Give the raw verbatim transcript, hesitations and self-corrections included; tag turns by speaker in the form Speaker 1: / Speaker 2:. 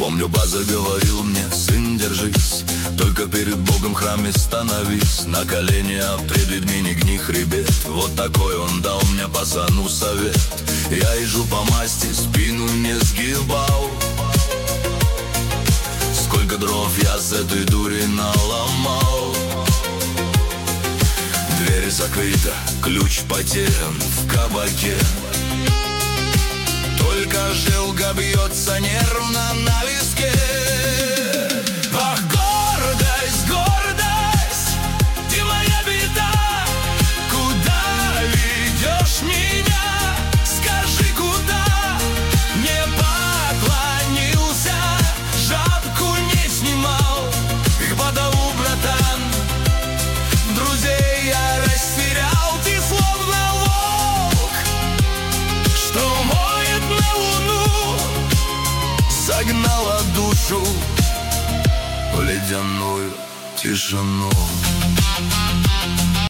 Speaker 1: Помню, база говорил мне: сын, держись, только перед Богом в храме становись. На колени, а пред людьми не гни хребет. Вот такой он дал мне, пацану, совет. Я езжу по масти, спину не сгибал. Сколько дров я с этой дури наломал. Дверь закрыта, ключ потерян в кабаке. Только жилка бьется нервно на виске. Ах, гордость, гордость, ты моя беда. Куда ведешь меня? Скажи, куда? Не поклонился, шапку не снимал. Их подаву, братан, друзей я растерял. Ты словно волк, что моет на луну, согнала душу в ледяную тишину.